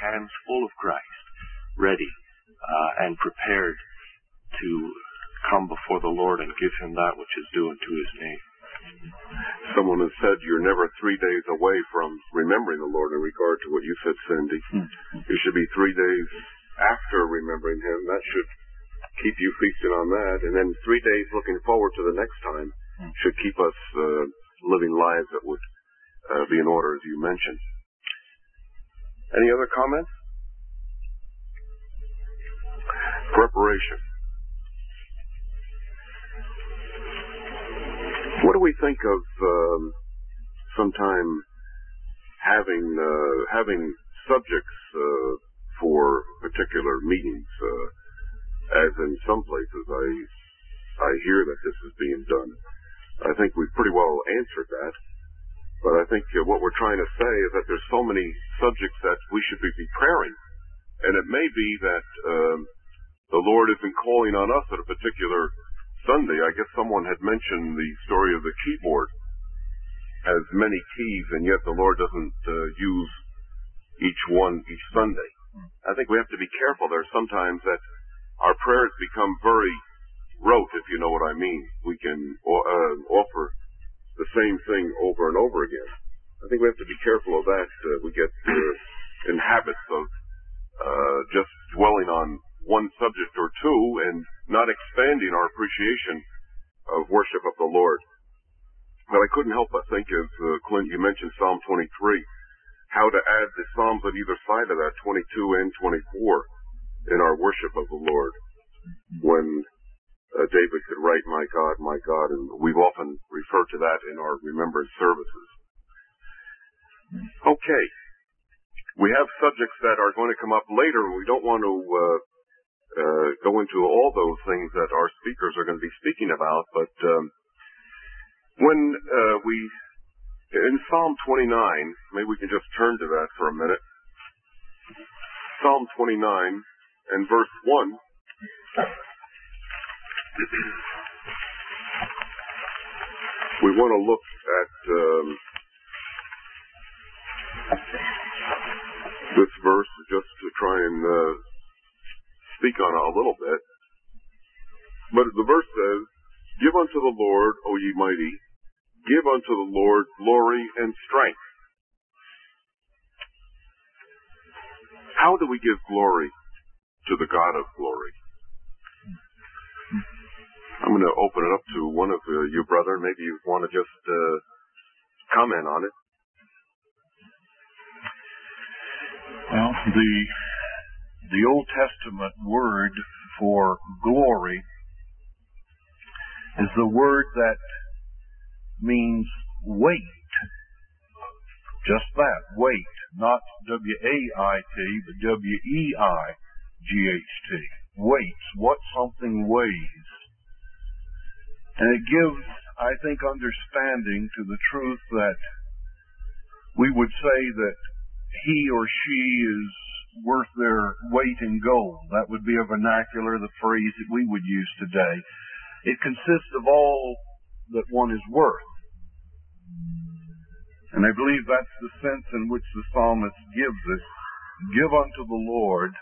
hands full of Christ, ready and prepared to come before the Lord and give him that which is due unto his name. Someone has said you're never 3 days away from remembering the Lord in regard to what you said, Cindy. You should be 3 days after remembering him. That should keep you feasting on that. And then 3 days looking forward to the next time should keep us living lives that would be in order, as you mentioned. Any other comments? Preparation. What do we think of sometime having subjects for particular meetings? As in some places, I hear that this is being done. I think we've pretty well answered that. But I think what we're trying to say is that there's so many subjects that we should be preparing. And it may be that the Lord isn't calling on us at a particular Sunday. I guess someone had mentioned the story of the keyboard has many keys, and yet the Lord doesn't use each one each Sunday. I think we have to be careful. There's sometimes that our prayers become very rote, if you know what I mean. We can offer the same thing over and over again. I think we have to be careful of that. We get in habits of just dwelling on one subject or two and not expanding our appreciation of worship of the Lord. But I couldn't help but think of, Clint, you mentioned Psalm 23, how to add the Psalms on either side of that, 22 and 24, in our worship of the Lord. When David could write, my God, and we've often referred to that in our remembrance services. Okay. We have subjects that are going to come up later, and we don't want to go into all those things that our speakers are going to be speaking about, but when in Psalm 29, maybe we can just turn to that for a minute. Psalm 29 and verse 1. We want to look at this verse just to try and speak on it a little bit. But the verse says, "Give unto the Lord, O ye mighty, give unto the Lord glory and strength." How do we give glory to the God of glory? I'm going to open it up to one of you, brother. Maybe you want to just comment on it. Well, the Old Testament word for glory is the word that means weight. Just that, weight. Not W-A-I-T, but W-E-I-G-H-T. Weights, what something weighs. And it gives, I think, understanding to the truth that we would say that he or she is worth their weight in gold. That would be a vernacular, the phrase that we would use today. It consists of all that one is worth. And I believe that's the sense in which the psalmist gives it. Give unto the Lord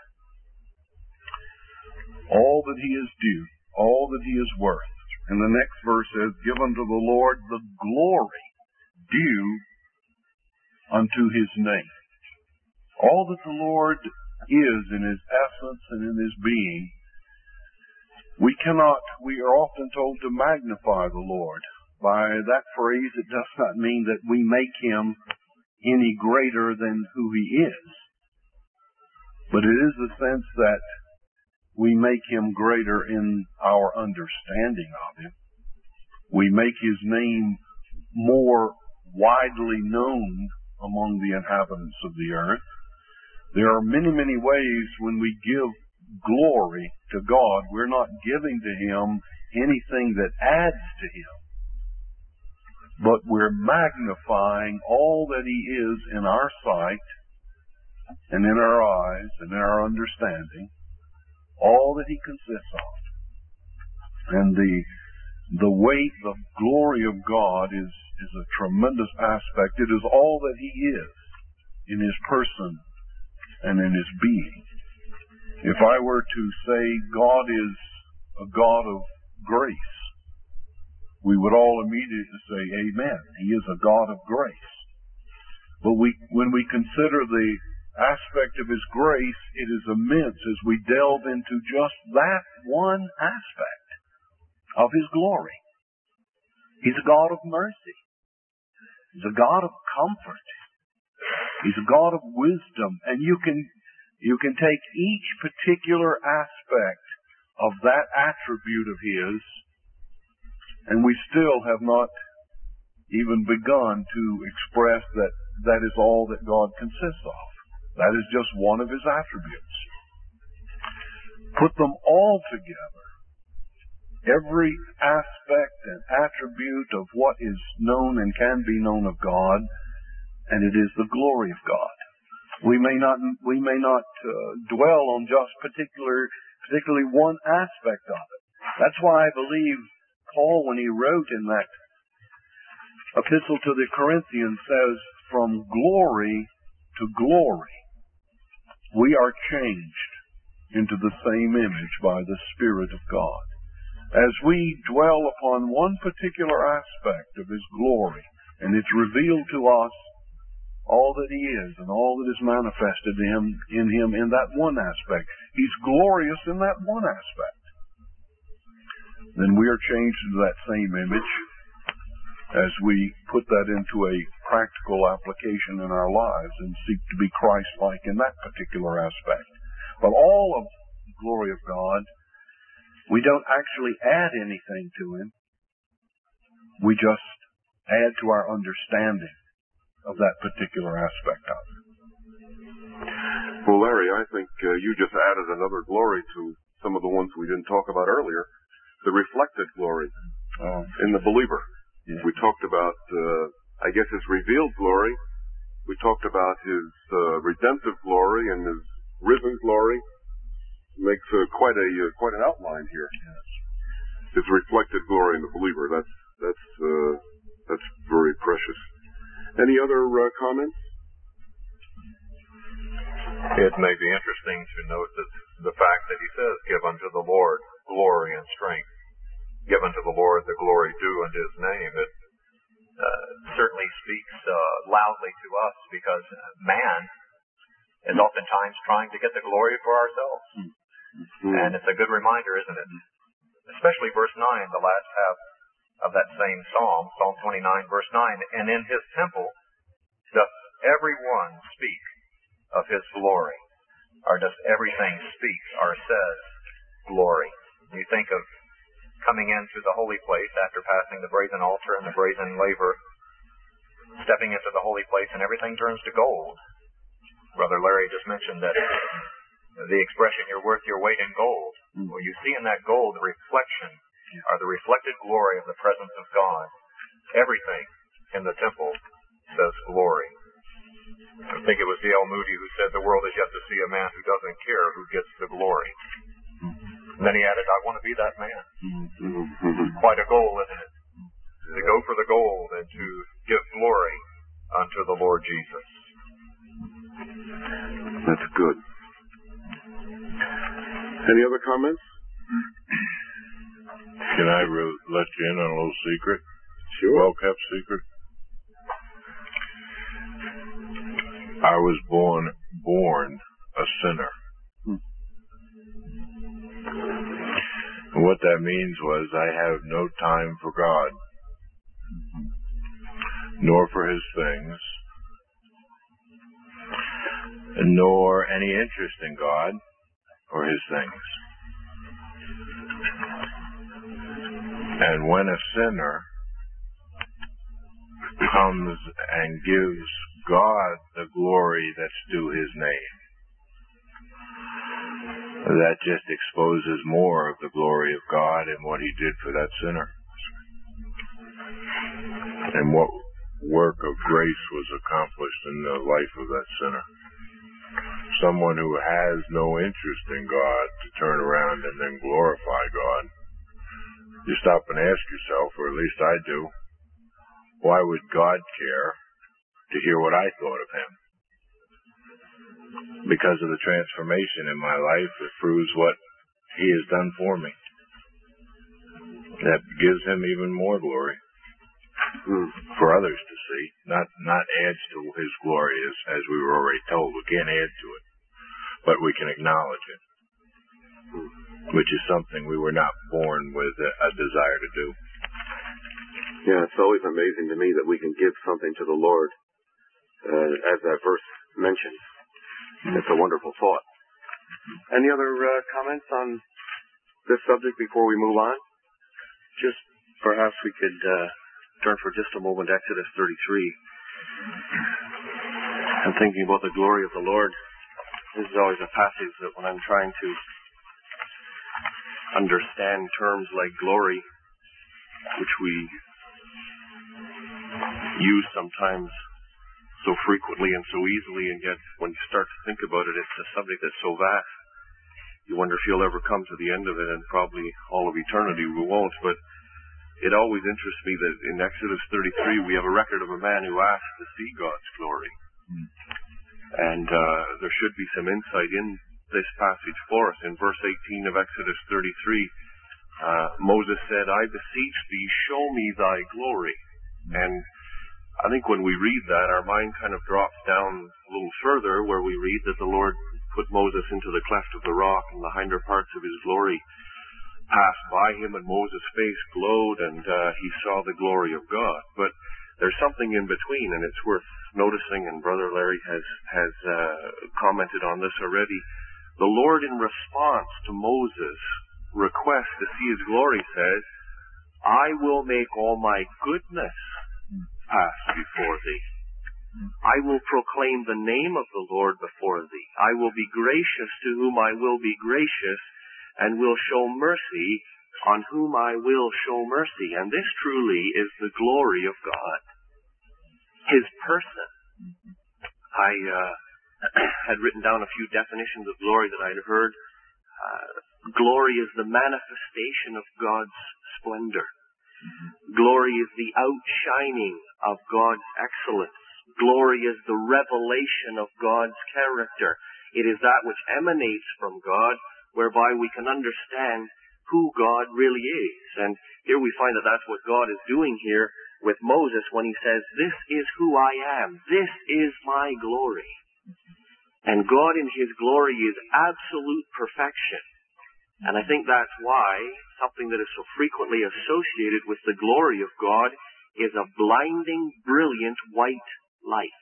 all that he is due, all that he is worth. And the next verse says, give unto the Lord the glory due unto his name. All that the Lord is in his essence and in his being, we are often told to magnify the Lord. By that phrase, it does not mean that we make him any greater than who he is. But it is the sense that we make him greater in our understanding of him. We make his name more widely known among the inhabitants of the earth. There are many, many ways when we give glory to God, we're not giving to him anything that adds to him, but we're magnifying all that he is in our sight and in our eyes and in our understanding, all that he consists of. And the weight, the glory of God is a tremendous aspect. It is all that he is in his person and in His being. If I were to say God is a God of grace, we would all immediately say, Amen. He is a God of grace. But when we consider the aspect of His grace, it is immense as we delve into just that one aspect of His glory. He's a God of mercy. He's a God of comfort. He's a God of wisdom. And you can take each particular aspect of that attribute of His, and we still have not even begun to express that that is all that God consists of. That is just one of His attributes. Put them all together. Every aspect and attribute of what is known and can be known of God, and it is the glory of God. We may not dwell on just particularly one aspect of it. That's why I believe Paul, when he wrote in that epistle to the Corinthians, says, from glory to glory, we are changed into the same image by the Spirit of God. As we dwell upon one particular aspect of His glory, and it's revealed to us all that He is and all that is manifested in Him in that one aspect. He's glorious in that one aspect. Then we are changed into that same image as we put that into a practical application in our lives and seek to be Christ-like in that particular aspect. But all of the glory of God, we don't actually add anything to Him. We just add to our understanding of that particular aspect of it. Well, Larry, I think you just added another glory to some of the ones we didn't talk about earlier. The reflected glory in the believer. Yeah. We talked about, I guess, His revealed glory. We talked about His redemptive glory and His risen glory. Makes quite an outline here. Yes. His reflected glory in the believer. That's very precious. Any other comments? It may be interesting to note that the fact that he says, give unto the Lord glory and strength. Give unto the Lord the glory due unto His name. It certainly speaks loudly to us because man is oftentimes trying to get the glory for ourselves. Mm-hmm. And it's a good reminder, isn't it? Especially verse 9, the last half of that same psalm, Psalm 29, verse 9. And in His temple doth everyone speak of His glory. Or does everything speak or says glory? You think of coming into the holy place after passing the brazen altar and the brazen laver, stepping into the holy place and everything turns to gold. Brother Larry just mentioned that the expression, you're worth your weight in gold. Well, you see in that gold the reflection, or the reflected glory of the presence of God. Everything in the temple says glory. I think it was D.L. Moody who said, the world is yet to see a man who doesn't care who gets the glory. And then he added, I want to be that man. Quite a goal, isn't it? To go for the gold and to give glory unto the Lord Jesus. That's good. Any other comments? Can I let you in on a little secret? Sure. Well-kept secret. I was born a sinner. And what that means was I have no time for God, nor for His things, nor any interest in God or His things. And when a sinner comes and gives God the glory that's due His name, that just exposes more of the glory of God and what He did for that sinner. And what work of grace was accomplished in the life of that sinner. Someone who has no interest in God to turn around and then glorify God. You stop and ask yourself, or at least I do, why would God care to hear what I thought of Him? because of the transformation in my life, it proves what he has done for me. That gives him even more glory for others to see. Not adds to his glory, as we were already told. We can't add to it, but we can acknowledge it, which is something we were not born with a desire to do. Yeah, it's always amazing to me that we can give something to the Lord, as that verse mentions. It's a wonderful thought. Any other comments on this subject before we move on? Just perhaps we could turn for just a moment to Exodus 33. I'm thinking about the glory of the Lord. This is always a passage that when I'm trying to understand terms like glory, which we use sometimes so frequently and so easily, and yet when you start to think about it, it's a subject that's so vast. You wonder if you'll ever come to the end of it, and probably all of eternity we won't. But it always interests me that in Exodus 33 we have a record of a man who asked to see God's glory. And there should be some insight in this passage for us. In verse 18 of Exodus 33, Moses said, "I beseech thee, show me thy glory." And I think when we read that, our mind kind of drops down a little further, where we read that the Lord put Moses into the cleft of the rock, and the hinder parts of his glory passed by him, and Moses' face glowed, and he saw the glory of God. But there's something in between, and it's worth noticing, and Brother Larry has commented on this already. The Lord, in response to Moses' request to see his glory, says, "I will make all my goodness pass before thee. I will proclaim the name of the Lord before thee. I will be gracious to whom I will be gracious, and will show mercy on whom I will show mercy." And this truly is the glory of God, his person. I had written down a few definitions of glory that I'd heard. Glory is the manifestation of God's splendor. Glory is the outshining of God's excellence. Glory is the revelation of God's character. It is that which emanates from God, whereby we can understand who God really is. And here we find that that's what God is doing here with Moses when he says, "This is who I am. This is my glory." And God in his glory is absolute perfection. And I think that's why something that is so frequently associated with the glory of God is a blinding, brilliant white light.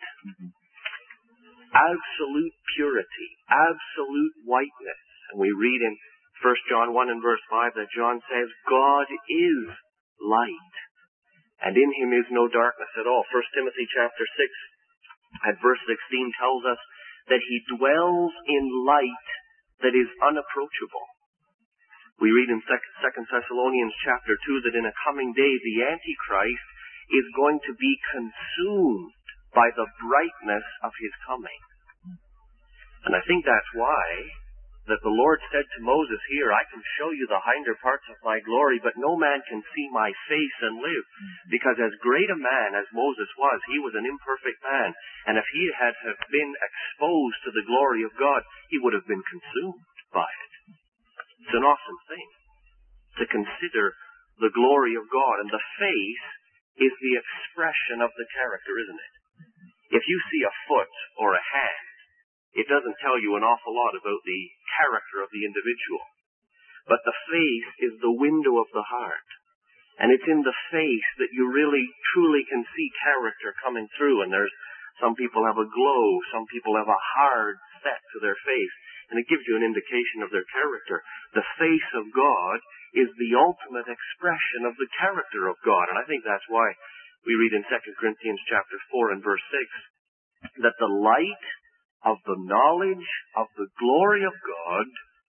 Absolute purity, absolute whiteness. And we read in 1 John 1 and verse 5 that John says, "God is light, and in him is no darkness at all." 1 Timothy chapter 6 at verse 16 tells us that he dwells in light that is unapproachable. We read in 2 Thessalonians chapter 2 that in a coming day the Antichrist is going to be consumed by the brightness of his coming. And I think that's why that the Lord said to Moses here, "I can show you the hinder parts of my glory, but no man can see my face and live." Because as great a man as Moses was, he was an imperfect man. And if he had been exposed to the glory of God, he would have been consumed by it. It's an awesome thing to consider the glory of God. And the face is the expression of the character, isn't it? If you see a foot or a hand, it doesn't tell you an awful lot about the character of the individual. But the face is the window of the heart. And it's in the face that you really, truly can see character coming through. And some people have a glow, some people have a hard set to their face. And it gives you an indication of their character. The face of God is the ultimate expression of the character of God. And I think that's why we read in 2 Corinthians chapter 4 and verse 6 that the light of the knowledge of the glory of God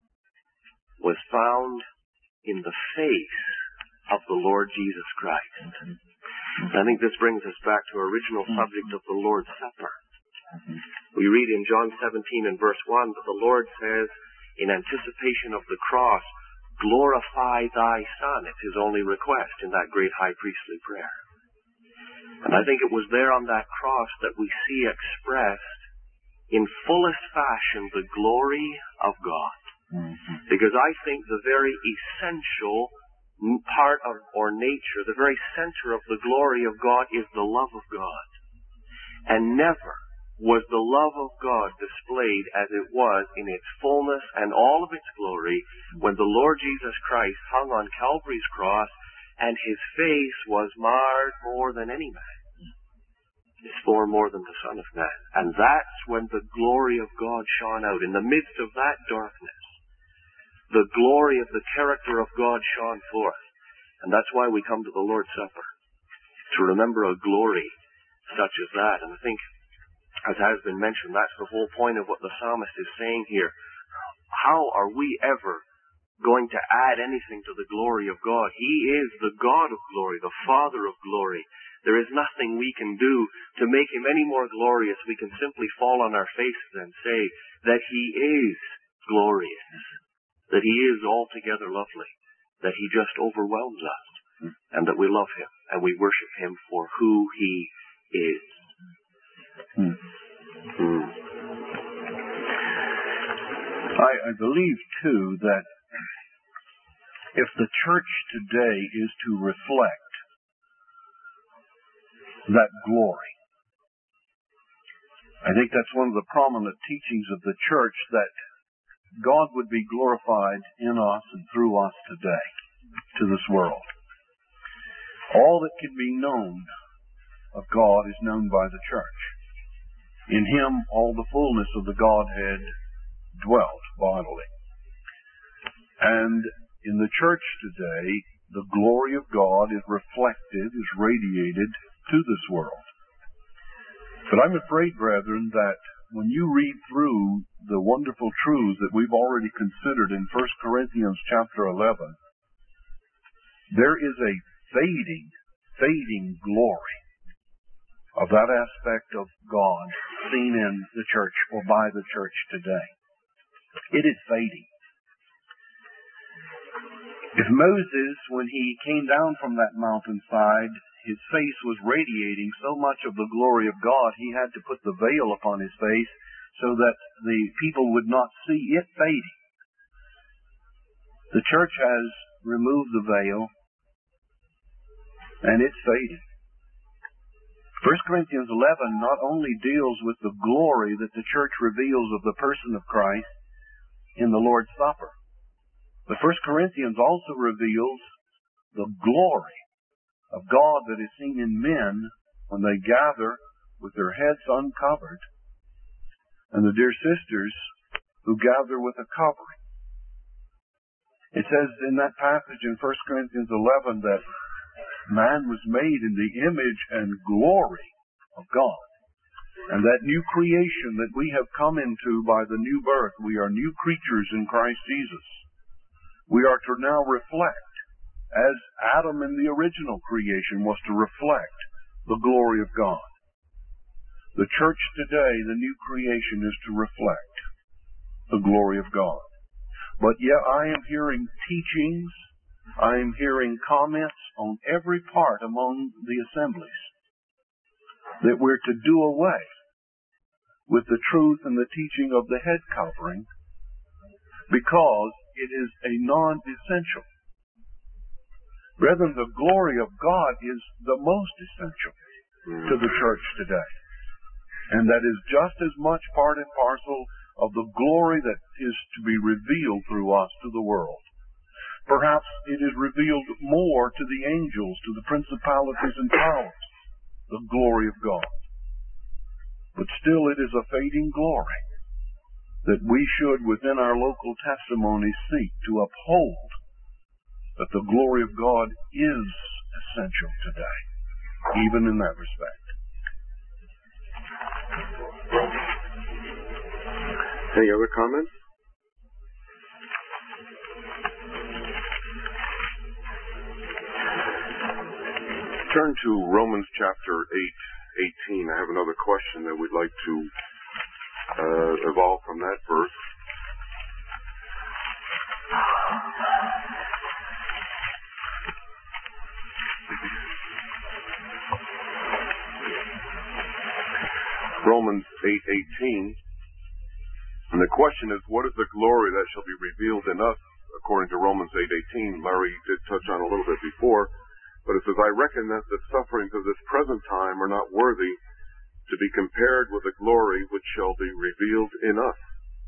was found in the face of the Lord Jesus Christ. And I think this brings us back to our original subject of the Lord's Supper. We read in John 17 and verse 1 that the Lord says, in anticipation of the cross, "Glorify thy Son." It's his only request in that great high priestly prayer. And I think it was there on that cross that we see expressed in fullest fashion the glory of God. Mm-hmm. Because I think the very essential part of or nature, the very center of the glory of God is the love of God. And never was the love of God displayed as it was in its fullness and all of its glory when the Lord Jesus Christ hung on Calvary's cross and his face was marred more than any man. His form more than the Son of Man. And that's when the glory of God shone out. In the midst of that darkness, the glory of the character of God shone forth. And that's why we come to the Lord's Supper, to remember a glory such as that. And I think, as has been mentioned, that's the whole point of what the psalmist is saying here. How are we ever going to add anything to the glory of God? He is the God of glory, the Father of glory. There is nothing we can do to make him any more glorious. We can simply fall on our faces and say that he is glorious, that he is altogether lovely, that he just overwhelms us, and that we love him and we worship him for who he is. I believe, too, that if the church today is to reflect that glory, I think that's one of the prominent teachings of the church, that God would be glorified in us and through us today to this world. All that can be known of God is known by the church. In him all the fullness of the Godhead dwelt bodily. And in the church today, the glory of God is reflected, is radiated to this world. But I'm afraid, brethren, that when you read through the wonderful truths that we've already considered in 1 Corinthians chapter 11, there is a fading glory of that aspect of God seen in the church or by the church today. It is fading. If Moses, when he came down from that mountainside, his face was radiating so much of the glory of God, he had to put the veil upon his face so that the people would not see it fading. The church has removed the veil, and it's fading. 1 Corinthians 11 not only deals with the glory that the church reveals of the person of Christ in the Lord's Supper, but 1 Corinthians also reveals the glory of God that is seen in men when they gather with their heads uncovered, and the dear sisters who gather with a covering. It says in that passage in 1 Corinthians 11 that man was made in the image and glory of God. And that new creation that we have come into by the new birth, we are new creatures in Christ Jesus. We are to now reflect, as Adam in the original creation was to reflect the glory of God. The church today, the new creation, is to reflect the glory of God. But yet I am hearing teachings, I am hearing comments on every part among the assemblies that we're to do away with the truth and the teaching of the head covering because it is a non-essential. Brethren, the glory of God is the most essential to the church today. And that is just as much part and parcel of the glory that is to be revealed through us to the world. Perhaps it is revealed more to the angels, to the principalities and powers, the glory of God. But still it is a fading glory that we should, within our local testimony, seek to uphold that the glory of God is essential today, even in that respect. Any other comments? Turn to Romans chapter 8:18. I have another question that we'd like to evolve from that verse. Romans 8:18 And the question is, what is the glory that shall be revealed in us, according to Romans 8:18? Larry did touch on a little bit before, but it says, I reckon that the sufferings of this present time are not worthy to be compared with the glory which shall be revealed in us.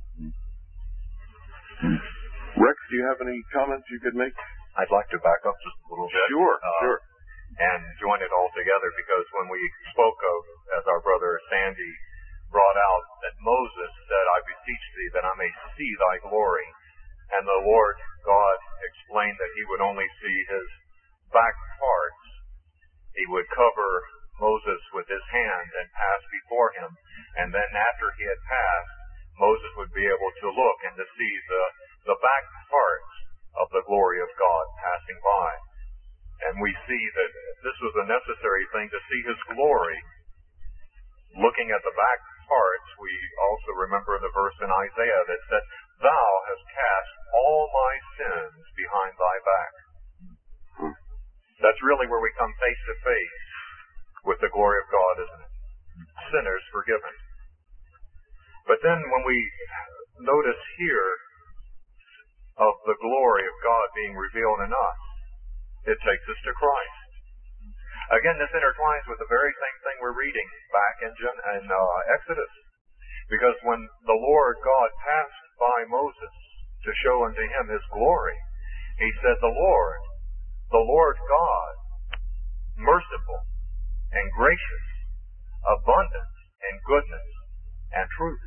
Rex, do you have any comments you could make? I'd like to back up just a little bit. Sure. And join it all together, because when we spoke of, as our brother Sandy brought out, that Moses said, I beseech thee that I may see thy glory. And the Lord God explained that he would only see his back parts. He would cover Moses with his hand and pass before him. And then after he had passed, Moses would be able to look and to see the back parts of the glory of God passing by. And we see that this was a necessary thing to see his glory. Looking at the back parts, we also remember the verse in Isaiah that said, Thou hast cast all my sins behind thy back. That's really where we come face to face with the glory of God, isn't it? Sinners forgiven. But then when we notice here of the glory of God being revealed in us, it takes us to Christ. Again, this intertwines with the very same thing we're reading back in Exodus. Because when the Lord God passed by Moses to show unto him his glory, he said, the Lord God, merciful and gracious, abundant in goodness and truth.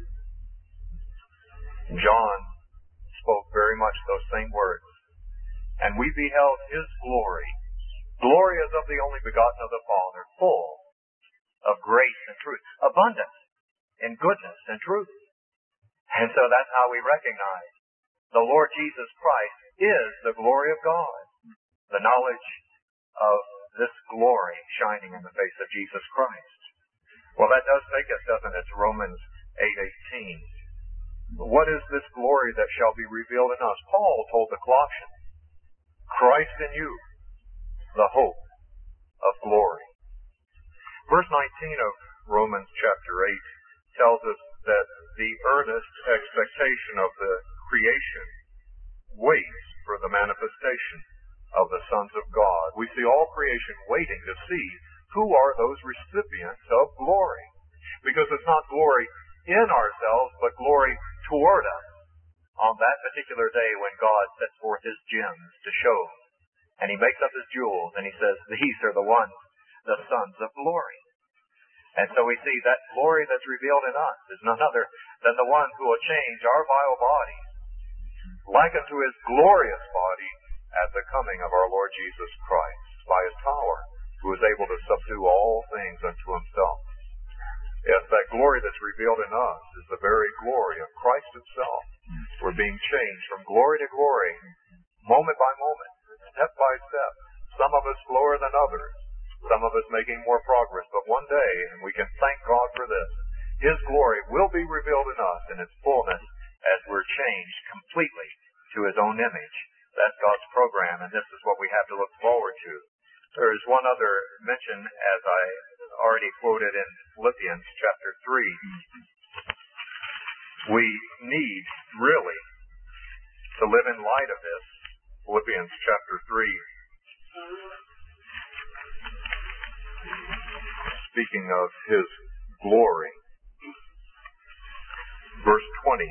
John spoke very much those same words. And we beheld his glory. Glory as of the only begotten of the Father, full of grace and truth, abundant in goodness and truth. And so that's how we recognize the Lord Jesus Christ is the glory of God. The knowledge of this glory shining in the face of Jesus Christ. Well, that does take us, doesn't it, to Romans 8:18. What is this glory that shall be revealed in us? Paul told the Colossians, Christ in you, the hope of glory. Verse 19 of Romans chapter 8 tells us that the earnest expectation of the creation waits for the manifestation of the sons of God. We see all creation waiting to see who are those recipients of glory. Because it's not glory in ourselves, but glory toward us on that particular day when God sets forth his gems to show. And he makes up his jewels, and he says, these are the ones, the sons of glory. And so we see that glory that's revealed in us is none other than the one who will change our vile bodies like unto his glorious body at the coming of our Lord Jesus Christ by his power, who is able to subdue all things unto himself. Yes, that glory that's revealed in us is the very glory of Christ himself. We're being changed from glory to glory, moment by moment, step by step. Some of us slower than others. Some of us making more progress. But one day, and we can thank God for this, his glory will be revealed in us in its fullness as we're changed completely to his own image. That's God's program, and this is what we have to look forward to. There is one other mention, as I already quoted in Philippians chapter 3. We need, really, to live in light of this. Philippians chapter 3. Speaking of his glory. Verse 20.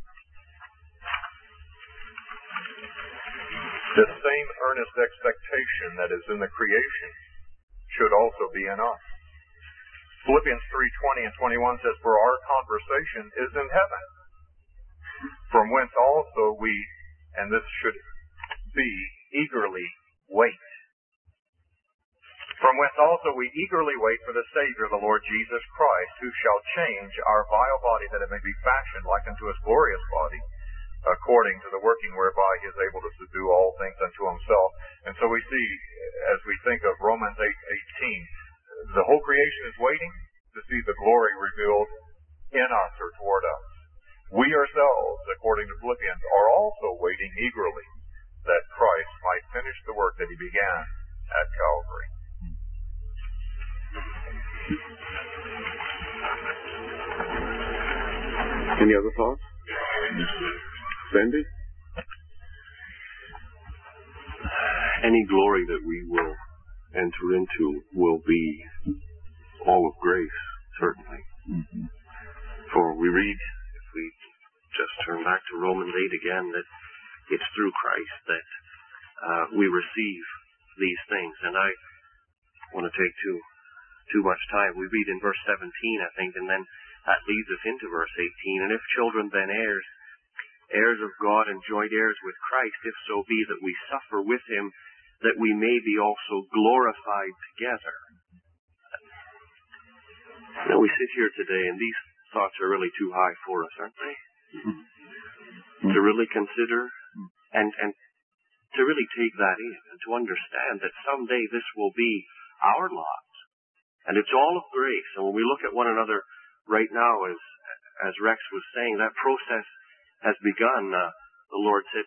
This same earnest expectation that is in the creation should also be in us. Philippians 3:20 and 21 says, For our conversation is in heaven, from whence also we, and this should be, eagerly wait. From whence also we eagerly wait for the Savior, the Lord Jesus Christ, who shall change our vile body, that it may be fashioned like unto his glorious body, according to the working whereby he is able to subdue all things unto himself. And so we see, as we think of Romans 8:18, the whole creation is waiting to see the glory revealed in us or toward us. We ourselves, according to Philippians, are also waiting eagerly that Christ might finish the work that he began at Calvary. Any other thoughts? Sandy? Any glory that we will enter into will be all of grace, certainly. Mm-hmm. For we read, if we just turn back to Romans 8 again, that it's through Christ that we receive these things. And I want to take too much time. We read in verse 17, I think, and then that leads us into verse 18. And if children, then heirs, heirs of God and joint heirs with Christ, if so be that we suffer with him, that we may be also glorified together. Now we sit here today, and these thoughts are really too high for us, aren't they? Mm-hmm. To really consider and to really take that in and to understand that someday this will be our lot. And it's all of grace. And when we look at one another right now, as Rex was saying, that process has begun. The Lord said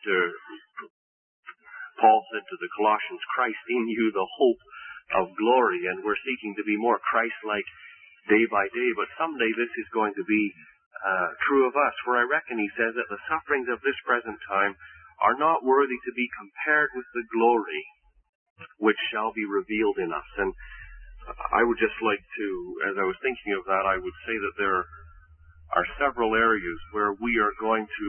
Paul said to the Colossians, Christ in you, the hope of glory. And we're seeking to be more Christ-like day by day. But someday this is going to be true of us. For I reckon, he says, that the sufferings of this present time are not worthy to be compared with the glory which shall be revealed in us. And I would just like to, as I was thinking of that, I would say that there are several areas where we are going to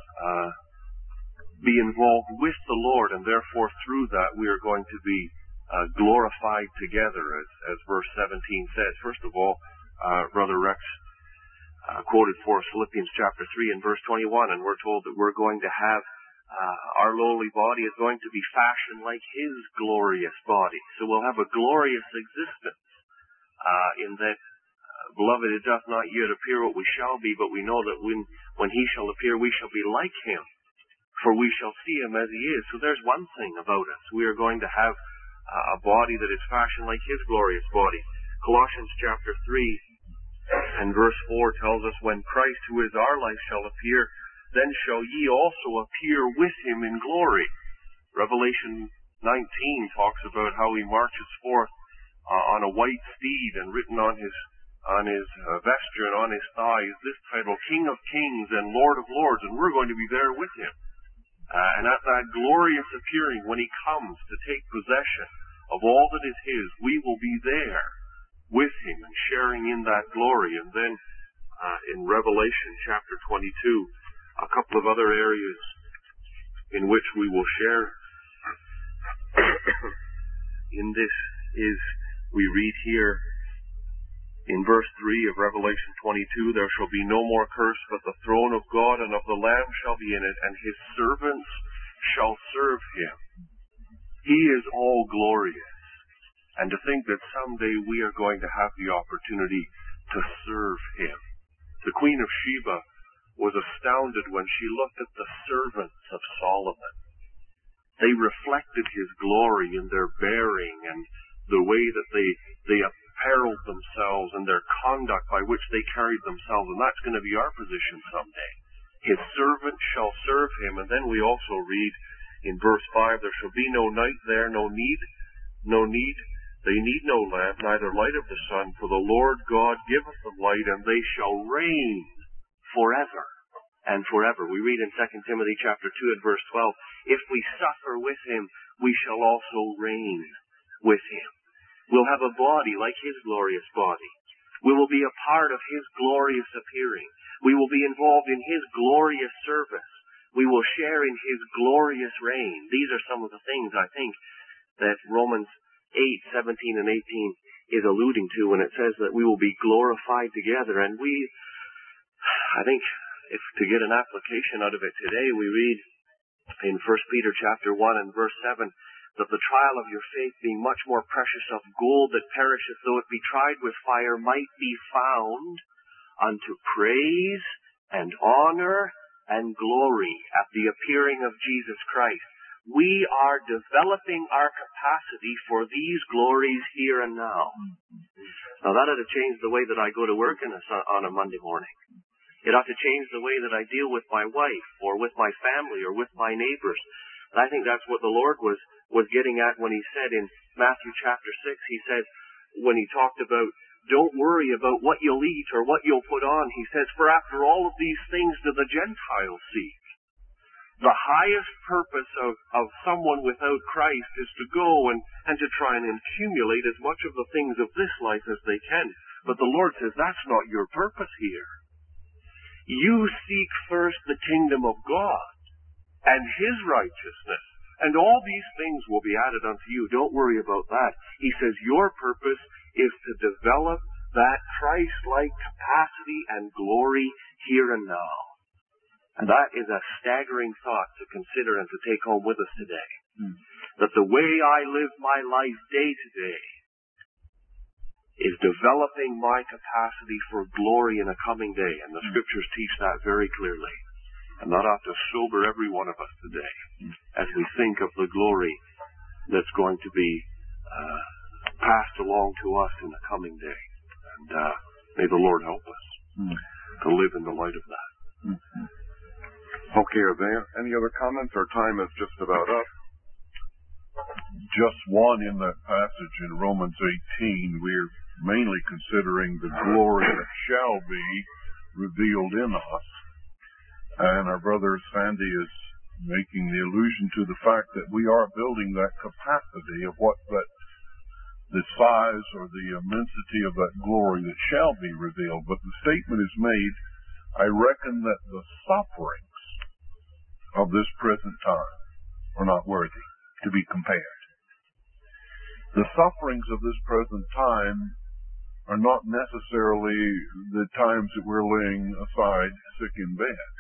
be involved with the Lord, and therefore through that we are going to be glorified together, as verse 17 says. First of all, Brother Rex quoted for us Philippians chapter 3 and verse 21, and we're told that we're going to have our lowly body is going to be fashioned like his glorious body. So we'll have a glorious existence in that, beloved, it doth not yet appear what we shall be, but we know that when he shall appear, we shall be like him, for we shall see him as he is. So there's one thing about us. We are going to have a body that is fashioned like his glorious body. Colossians chapter 3 and verse 4 tells us, when Christ, who is our life, shall appear, then shall ye also appear with him in glory. Revelation 19 talks about how he marches forth on a white steed, and written on his vesture and on his thighs this title, King of Kings and Lord of Lords, and we're going to be there with him. And at that glorious appearing, when he comes to take possession of all that is his, we will be there with him and sharing in that glory. And then in Revelation chapter 22, a couple of other areas in which we will share in this is, we read here in verse 3 of Revelation 22, there shall be no more curse, but the throne of God and of the Lamb shall be in it, and his servants shall serve him. He is all glorious. And to think that someday we are going to have the opportunity to serve him. The Queen of Sheba was astounded when she looked at the servants of Solomon. They reflected his glory in their bearing and the way that they apparelled themselves and their conduct by which they carried themselves. And that's going to be our position someday. His servant shall serve him. And then we also read in verse 5, there shall be no night there, no need. They need no lamp, neither light of the sun, for the Lord God giveth them light, and they shall reign forever and forever. We read in 2 Timothy chapter 2 and verse 12, if we suffer with him, we shall also reign with him. We'll have a body like his glorious body. We will be a part of his glorious appearing. We will be involved in his glorious service. We will share in his glorious reign. These are some of the things, I think, that Romans 8, 17 and 18 is alluding to when it says that we will be glorified together. And I think, if to get an application out of it today, we read in 1 Peter chapter 1 and verse 7, that the trial of your faith, being much more precious of gold that perisheth though it be tried with fire, might be found unto praise and honor and glory at the appearing of Jesus Christ. We are developing our capacity for these glories here and now. Now that ought to change the way that I go to work on a Monday morning. It ought to change the way that I deal with my wife or with my family or with my neighbors. And I think that's what the Lord was getting at when he said in Matthew chapter 6, he said, when he talked about Don't worry about what you'll eat or what you'll put on. He says, for after all of these things do the Gentiles seek. The highest purpose of someone without Christ is to go and to try and accumulate as much of the things of this life as they can. But the Lord says, that's not your purpose here. You seek first the kingdom of God and His righteousness, and all these things will be added unto you. Don't worry about that. He says your purpose is to develop that Christ-like capacity and glory here and now. And that is a staggering thought to consider and to take home with us today. That the way I live my life day to day is developing my capacity for glory in a coming day. And the Scriptures teach that very clearly. And that ought to sober every one of us today as we think of the glory that's going to be passed along to us in the coming day. And may the Lord help us to live in the light of that. Okay, are there any other comments? Our time is just about up. Just one in that passage in Romans 18. We're mainly considering the glory that shall be revealed in us. And our brother Sandy is making the allusion to the fact that we are building that capacity of what the size or the immensity of that glory that shall be revealed. But the statement is made, I reckon that the sufferings of this present time are not worthy to be compared. The sufferings of this present time are not necessarily the times that we're laying aside sick in bed.